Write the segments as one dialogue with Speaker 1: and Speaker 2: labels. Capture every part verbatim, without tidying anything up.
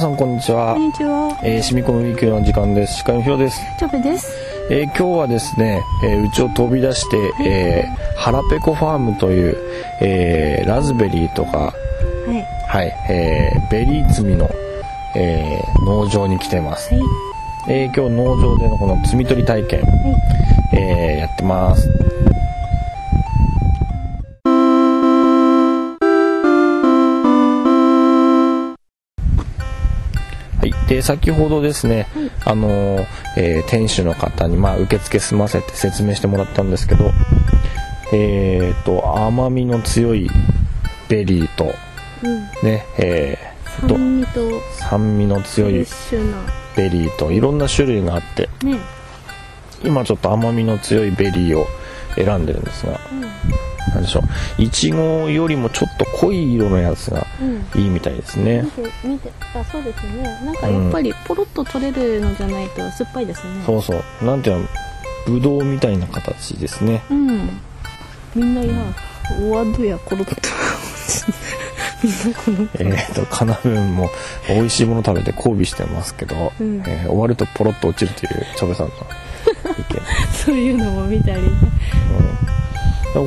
Speaker 1: さんこんにちは。
Speaker 2: こんにちは。
Speaker 1: えー、しみこみウィークの時間です。司会のひろです。
Speaker 2: チョペです。
Speaker 1: えー、今日はですね、えー、うちを飛び出して、えー、ハラペコファームという、えー、ラズベリーとか、はい、はい、えー、ベリー摘みの、えー、農場に来てます。はい、えー、今日農場でのこの摘み取り体験、はい、えー、やってます。で先ほどですね、はい、あのーえー、店主の方に、まあ、受付済ませて説明してもらったんですけど、えー、と甘みの強いベリーと、うん、ねえー、
Speaker 2: 酸味と
Speaker 1: 酸味の強いベリーといろんな種類があって、ね、今ちょっと甘みの強いベリーを選んでるんですが、うん、なんでしょう、いちごよりもちょっと濃い色のやつがいいみたいですね、うん、
Speaker 2: 見て見てあそうですね。なんかやっぱりポロッと取れるのじゃないと酸っぱいですね、うん、
Speaker 1: そうそう、なんていうの、ぶどうみたいな形ですね、
Speaker 2: うん、みんなやおわどやコロッとみんなこの
Speaker 1: えーとカナブンも美味しいもの食べて交尾してますけど、うん、えー、終わるとポロッと落ちるというチョベさんの意見
Speaker 2: そういうのも見たり、うん 、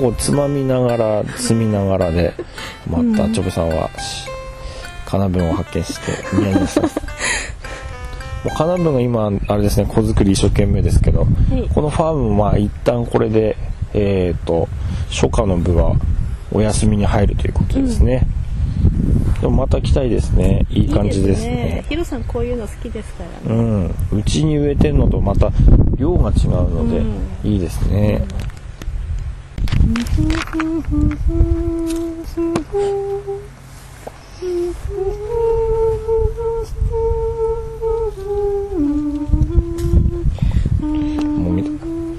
Speaker 1: こうつまみながら摘みながらでまたチョベさんはカナブンを発見してニヤニヤしてますもうカナブンが今あれですね、子作り一生懸命ですけど、はい、このファームもまあ一旦これで、えー、と初夏の部はお休みに入るということですね、うん、でもまた来たいですね。いい感じですね。
Speaker 2: ヒロさんこういうの好きですから
Speaker 1: ね。うん、うちに植えてるのとまた量が違うので、うん、いいですね、もう見て、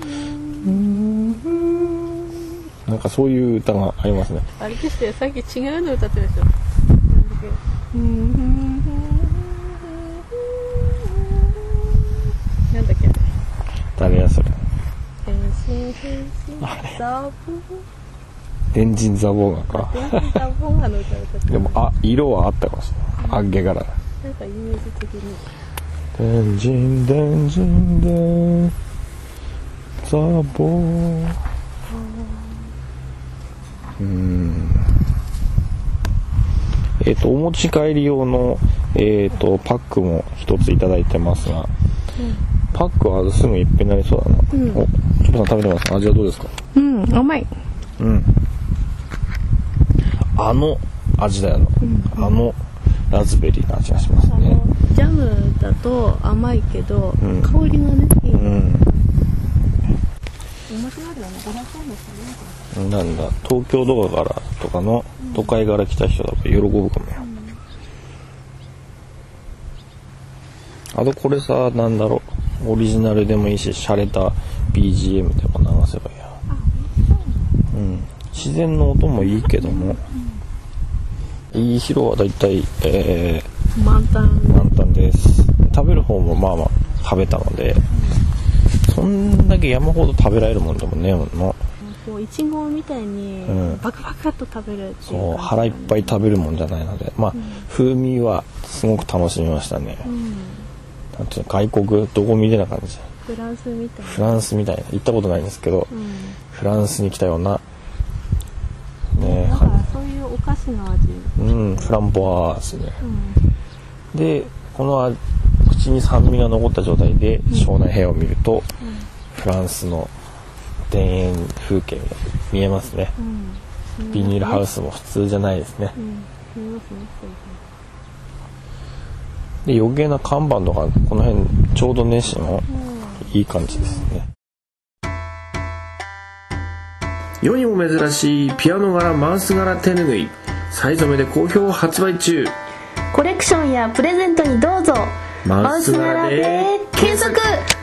Speaker 1: なんかそういう歌がありますね。
Speaker 2: あれですよ、さっき違うの歌ってました。なんだっけ。
Speaker 1: 誰やそれ。天神ザボーガか。
Speaker 2: 天神ザボーガの歌歌って。
Speaker 1: でもあ色はあったかもしれない。あっげ柄。なん
Speaker 2: かイメージ的に。
Speaker 1: 天神天神でザボー。うーん。えっ、ー、とお持ち帰り用のえっ、ー、とパックも一ついただいてますが、うん、パックはすぐいっぺんになりそうだな。うん、お、チョコさん食べてますか？味はどうですか？
Speaker 2: うん、甘い。
Speaker 1: うん。あの味だよな、うん、あのラズベリーの味がしますね。
Speaker 2: ジャムだと甘いけど、うん、香りがねいい。うん。
Speaker 1: なんだ、東京とかからとかの都会から来た人だから喜ぶかもよ、うん、あとこれさ、なんだろう、オリジナルでもいいし洒落た ビージーエム でも流せばいいや、うん、自然の音もいいけども、うん、いい広はだいたい、え
Speaker 2: ー、満タン
Speaker 1: 満タンです。食べる方もまあまあ食べたので、そんだけ山ほど食べられるもんでもねえもんな。
Speaker 2: こういちごみたいにバクバクっと食べるっていう、
Speaker 1: そう腹いっぱい食べるもんじゃないので、まあ、うん、風味はすごく楽しみましたね、うん、なんていうの、外国どこみたいな感じ、
Speaker 2: フランスみたいな
Speaker 1: フランスみたいな、行ったことないんですけど、うん、フランスに来たような
Speaker 2: ね、だからそういうお菓子の味、
Speaker 1: うん、フランボワーズね、うん、でこの口に酸味が残った状態で庄内平を見ると、うん、フランスの田園風景が見えますね、うん、ビニールハウスも普通じゃないですね、うん、見えますね。で余計な看板とかこの辺ちょうどねしもいい感じですね、うん、世にも珍しいピアノ柄マウス柄手ぬぐい、サイ染めで好評発売中。
Speaker 2: コレクションやプレゼントにどうぞ。マウス柄で検索。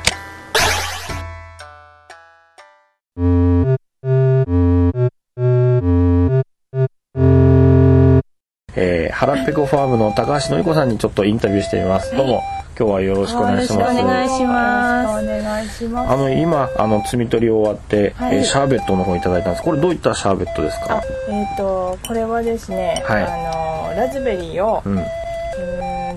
Speaker 1: えー、ハラペコファームの高橋典子さんにちょっとインタビューしてみます。どうも今日はよろしくお願いします。
Speaker 2: よろしくお願いします。お願いします。
Speaker 1: あの今あの摘み取り終わって、はい、えー、シャーベットの方いただいたんです。これどういったシャーベットですか？
Speaker 3: あ、えっ、ー、とこれはですね、はい、あのラズベリーを、うん、うーん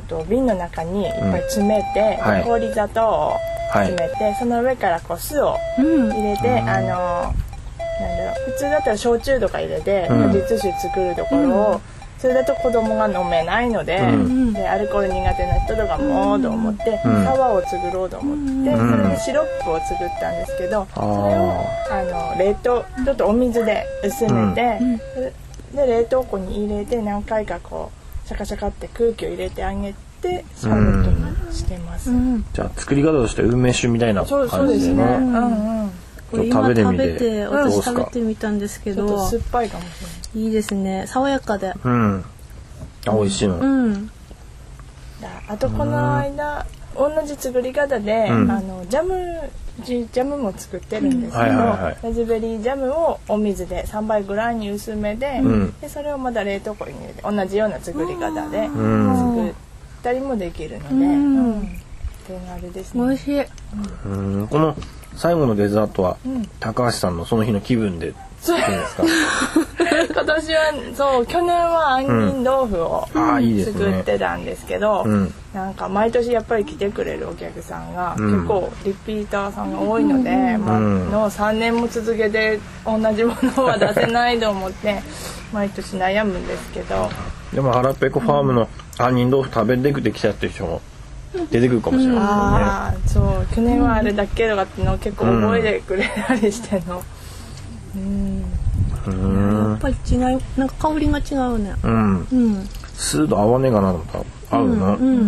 Speaker 3: と瓶の中にいっぱい詰めて、
Speaker 1: うんはい、
Speaker 3: 氷砂糖を詰めて、はい、その上からこう酢を入れて、うん、あのなんだろう普通だったら焼酎とか入れて果実酒作るところを、うん、それだと子供が飲めないので、うん、でアルコール苦手な人とかもと思って、うん、サワーを作ろうと思って、うん、それでシロップを作ったんですけど、それをあの冷凍ちょっとお水で薄めて、うん、で冷凍庫に入れて何回かこうシャカシャカって空気を入れてあげてシャーベットにしてます、うん、
Speaker 1: じゃあ作り方として梅酒みたいな感じでね。
Speaker 3: そうですね、うんうん、
Speaker 2: これ今食べて私食べてみたんですけど、
Speaker 3: ちょっと酸っぱいかもしれない。
Speaker 2: いいですね、爽やかで、
Speaker 1: うん、あ、美味しいの、うん、
Speaker 3: あとこの間、うん、同じ作り方で、うん、あのジャムジャムも作ってるんですけど、うんはいはいはい、ラズベリージャムをお水でさんばいぐらいに薄めで、うん、でそれをまた冷凍庫に入れて同じような作り方で作ったりもできるので、うんうん、手軽ですね。
Speaker 2: 美味しい、
Speaker 1: うん、この最後のデザートは、うん、高橋さんのその日の気分で作るんですか？
Speaker 3: 今年はそう去年は杏仁豆腐を、うん、作ってたんですけど、うん、なんか毎年やっぱり来てくれるお客さんが、うん、結構リピーターさんが多いので、うんまあのさんねんも続けて同じものは出せないと思って毎年悩むんですけど、
Speaker 1: でもハラペコファームの杏仁豆腐食べてくてきたっていう人も出てくるかもしれないですよね、うん、あ
Speaker 3: そう去年はあれだけとかっていうのを結構覚えてくれたりしての、うん
Speaker 2: うんやっぱり違う、なんか香りが違うね。うん。
Speaker 1: うん。酢と合わねえかなとか合うな。うん。うん、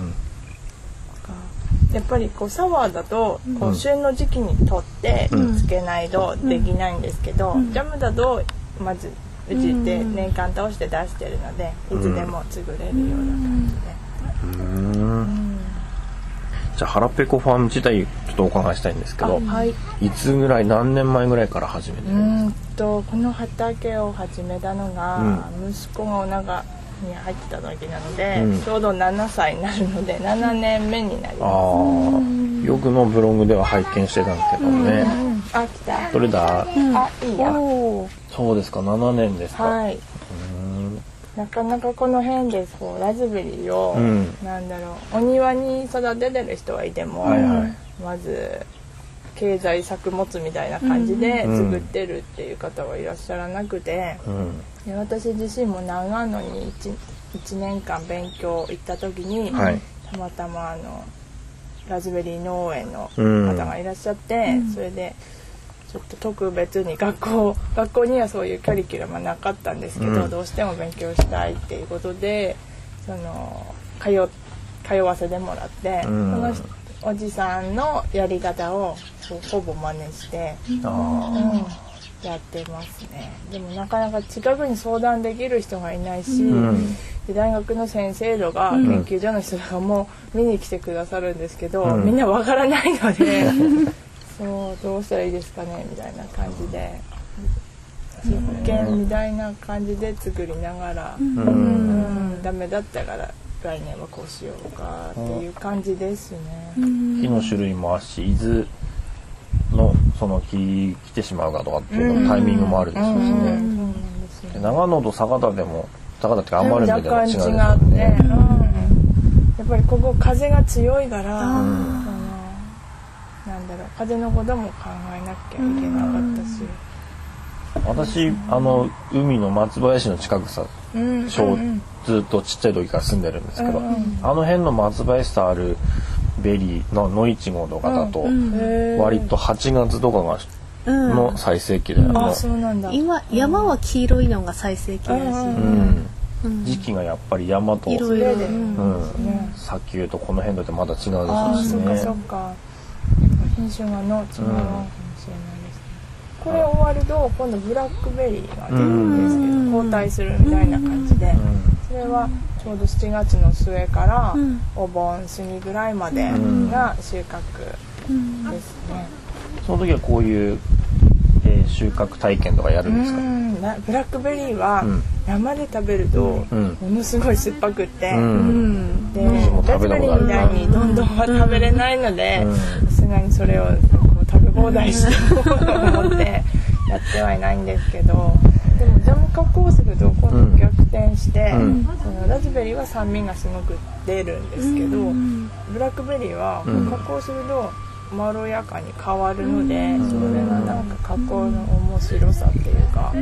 Speaker 3: やっぱりこうサワーだとこう旬の時期にとってつけないとできないんですけど、うん、ジャムだとまずうちで年間通して出してるので、いつでも作れるような感じで。うん。うん
Speaker 1: じゃあハラペコファーム自体ちょっとお伺いしたいんですけど、はい、いつぐらい何年前ぐらいから始めてるんですか？
Speaker 3: うんとこの畑を始めたのが、うん、息子がお腹に入ってた時なので、うん、ちょうどななさいになるのでななねんめになります。あ
Speaker 1: よくのブログでは拝見してたんですけどね、うんうん、
Speaker 3: あ来た
Speaker 1: どれだ、
Speaker 3: うん、あいいよ
Speaker 1: そうですかななねんですか、
Speaker 3: はい、うんなかなかこの辺でこうラズベリーを、うん、なんだろうお庭に育ててる人はいても、はいはい、まず経済作物みたいな感じで作ってるっていう方はいらっしゃらなくて、うん、で私自身も長野に 1, いちねんかん勉強行った時に、はい、たまたまあのラズベリー農園の方がいらっしゃって、うん、それでちょっと特別に学校学校にはそういうカリキュラムはなかったんですけど、うん、どうしても勉強したいっていうことでその通通わせてもらって、うん、そのおじさんのやり方をほぼ真似して、うん、やってますね。でもなかなか近くに相談できる人がいないし、うん、で大学の先生とか研究所の人がもう見に来てくださるんですけど、うん、みんなわからないのでそうどうしたらいいですかねみたいな感じで実験みたいな感じで作りながら、うんうん、ダメだったから来年はこうしようかっていう感じですね。
Speaker 1: 木の種類もあるし伊豆のその木来てしまうかとかっていうタイミングもあるでしょうしね。長野と坂田でも坂田ってあんまりでも違うんですよね、うん、
Speaker 3: やっぱりここ風が強いから、うん、なんだろう風のことも考えなきゃいけなかったし、
Speaker 1: 私あの海の松林の近くさ、うんうんうん、ずっとちっちゃい時から住んでるんですけど、うんうん、あの辺の松林とあるベリーの野いちごとかだと、うんうん、割とはちがつとかがの最盛期で、うん、
Speaker 3: あそうなんだ
Speaker 2: 今山は黄色いのが最盛期だし、うん
Speaker 1: うん、時期がやっぱり山と
Speaker 2: 色々で、
Speaker 1: うんね、砂丘とこの辺だとまだ違うでしょうしね。
Speaker 3: あそっかそっか品種がの違うかもしれないですね、うん、これ終わると今度ブラックベリーが出るんですけど、うん、交代するみたいな感じで、うん、それはちょうどしちがつの末からお盆過ぎぐらいまでが収穫ですね、
Speaker 1: うん、その時はこういう、えー、収穫体験とかやるんですか？
Speaker 3: うんなブラックベリーは生で食べるとものすごい酸っぱくって、うん、でラズベリーみたいにどんどんは食べれないのでさすがにそれをこう食べ放題してもと思ってやってはいないんですけどでもジャム加工すると今度逆転して、うん、そのラズベリーは酸味がすごく出るんですけど、うん、ブラックベリーは加工するとまろやかに変わるので、うん、それがなんか加工の面白さっていうか、うん、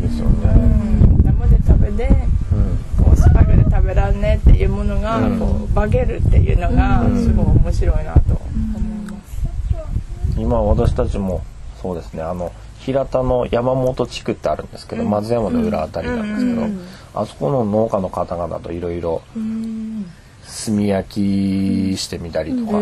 Speaker 3: ですよね、うん、生で食べて、うん、こうスパグで食べらんねっていうものが、うん、こうバゲるっていうのがすごい面白いなと思います、
Speaker 1: うん、今私たちもそうですね、あの平田の山本地区ってあるんですけど、うん、松山の裏あたりなんですけど、うん、あそこの農家の方々といろいろ炭焼きしてみたりとか、うん、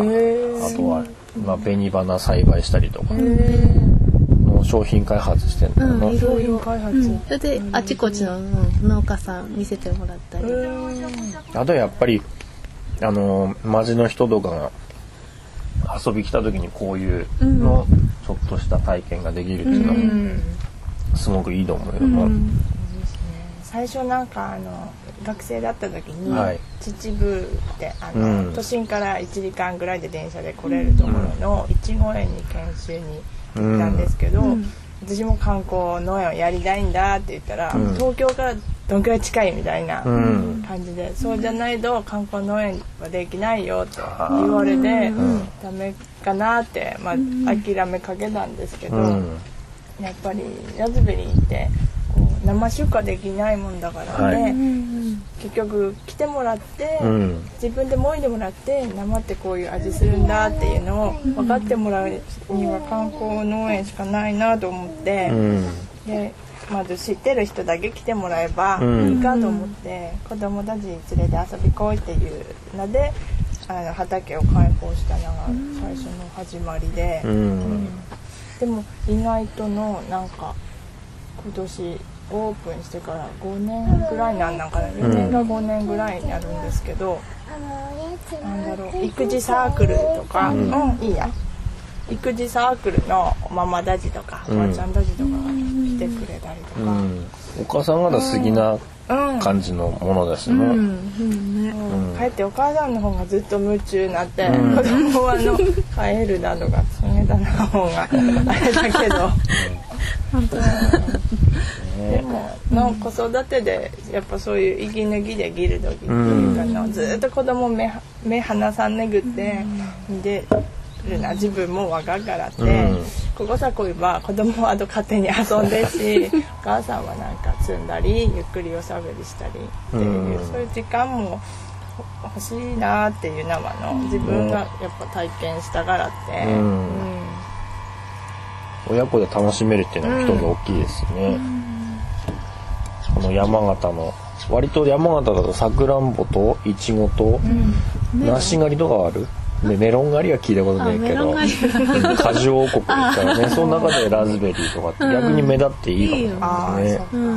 Speaker 1: あとは、まあ、紅花栽培したりとかの商品開発してるんだよな、うん、
Speaker 2: 商品開発、うん、それであちこちの農家さん見せてもらったり、
Speaker 1: あとやっぱりあの町の人とかが遊び来た時にこういうのちょっとした体験ができるっていうのもすごくいいと思うよ、うんうん、
Speaker 3: 最初なんかあの学生だった時に、はい、秩父ってあの、うん、都心からいちじかんぐらいで電車で来れるところのいちご園に研修に行ったんですけど、うん、私も観光農園をやりたいんだって言ったら、うん、東京からどんくらい近いみたいな感じで、うん、そうじゃないと観光農園はできないよって言われて、うん、ダメかなって、まあ、諦めかけたんですけど、うん、やっぱりラズベリーってこう生出荷できないもんだからね、はい、結局来てもらって、うん、自分でもいでもらって生ってこういう味するんだっていうのを分かってもらうには観光農園しかないなと思って、うん、でまず知ってる人だけ来てもらえばいいかと思って、うん、子供たち連れて遊び来いっていうのであの畑を開放したのが最初の始まりで、うんうん、でも意外とのなんか今年オープンしてからごねんぐらいなんなんかな、よねんかごねんぐらいになるんですけど、うん、なんだろう育児サークルとか、うん、うん、いいや育児サークルのママたちとかおばちゃんたちとか来てくれたりとか、うん、
Speaker 1: お母さん方好きな感じのものですね、うん
Speaker 3: うんうん、帰ってお母さんの方がずっと夢中になって、うん、子供はあの帰るなとか冷たな方があれだけど本当でもの子育てでやっぱそういう息抜きでギルドギっていうかの、うん、ずっと子供目目離さんねぐって見てるな自分も若からって、うん、ここさこいば子供はあと勝手に遊んでしお母さんはなんか積んだりゆっくりおしゃべりしたりっていう、うん、そういう時間も欲しいなっていう生の自分がやっぱ体験したからって、うんうん、
Speaker 1: 親子で楽しめるっていうのが一つ大きいですね、うん、この山形の割と山形だとさくらんぼといちごと、うんね、梨狩りとかあるでメロン狩りは聞いたことないけど果樹王国ですからねその中でラズベリーとかって逆に目立っていいかもしれないですね、うん、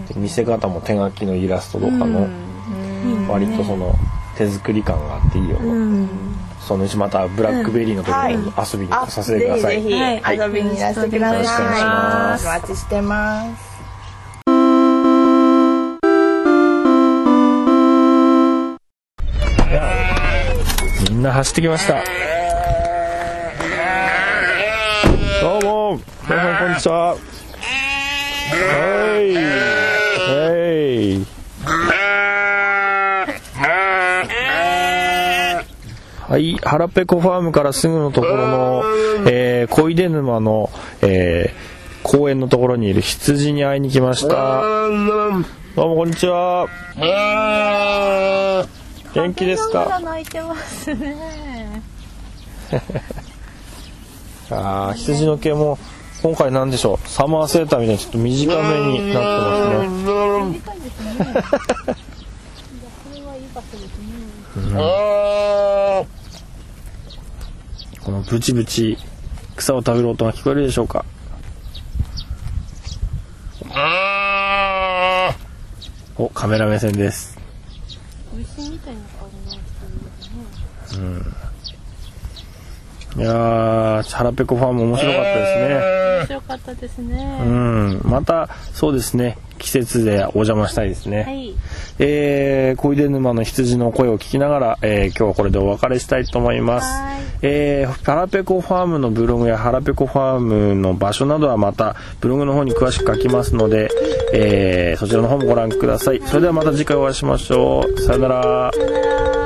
Speaker 1: で見せ方も手書きのイラストとかの割とその手作り感があっていいよ、うん、そのうちまたブラックベリーのところに遊びに来させてください、
Speaker 3: うんはい、ぜひぜひ遊びにいらしてください、はい、よろしくお願いします。お待ちしてます。
Speaker 1: みんな走ってきました。どうも皆さんこんにちは。はいはいはい、腹ペコファームからすぐのところの、えー、小出沼の、えー、公園のところにいる羊に会いに来ました。どうもこんにちは。元気ですか？
Speaker 2: 泣いてますね。
Speaker 1: あ、羊の毛も今回なんでしょう、サマーセーターみたいにちょっと短めになってますね。短いですね。これはいい場所ですね。うん、このブチブチ草を食べる音が聞こえるでしょうか？お、カメラ目線です。
Speaker 2: 牛みたいな顔の人ですね。
Speaker 1: うん。いやー、腹ペコファーム面白かったですね。
Speaker 2: 面白かったですね。
Speaker 1: うん。またそうですね。季節でお邪魔したいですね。はい。えー、小出沼の羊の声を聞きながら、えー、今日はこれでお別れしたいと思います。はい。えー、腹ペコファームのブログや腹ペコファームの場所などはまたブログの方に詳しく書きますので、 えー、そちらの方もご覧ください。それではまた次回お会いしましょう。さよなら。
Speaker 3: さよなら。